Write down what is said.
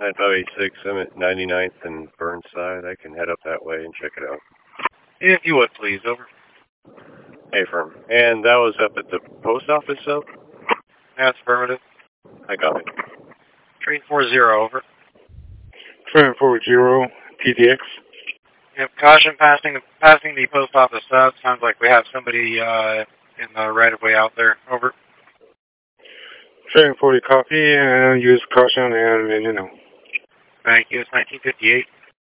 9586, I'm at 99th and Burnside. I can head up that way and check it out. If you would, please. Over. Affirm. And that was up at the post office, so? That's affirmative. I got it. Train 40, over. Train 40, PDX. Yep, caution passing the post office south. Sounds like we have somebody in the right-of-way out there. Over. Train 40, copy, and use caution and, Thank you. It's 1958.